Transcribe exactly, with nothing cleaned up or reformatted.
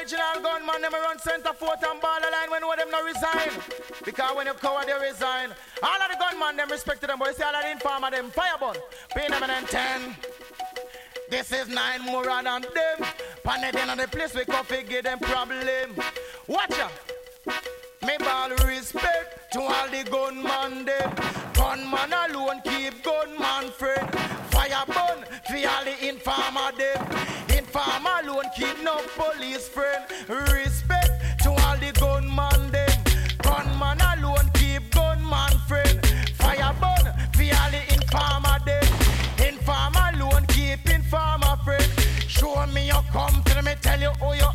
original gunman, them run center fort and ball the line when one of them no resign. Because when you coward, they resign. All of the gunman, them respect them, but you see all of the informer, them fireball. Pay them and ten. This is nine more than them. Pan it in on the place we coffee give them problem. Watch out. Me ball respect to all the gunman them. Gunman alone keep gunman friend. Fire burn for all the informer them. Informer alone keep no police friend. Respect to all the gunman them. Gunman alone keep gunman friend. Fire burn for all the informer them. Informer alone keep informer friend. Show me your come to me tell you who you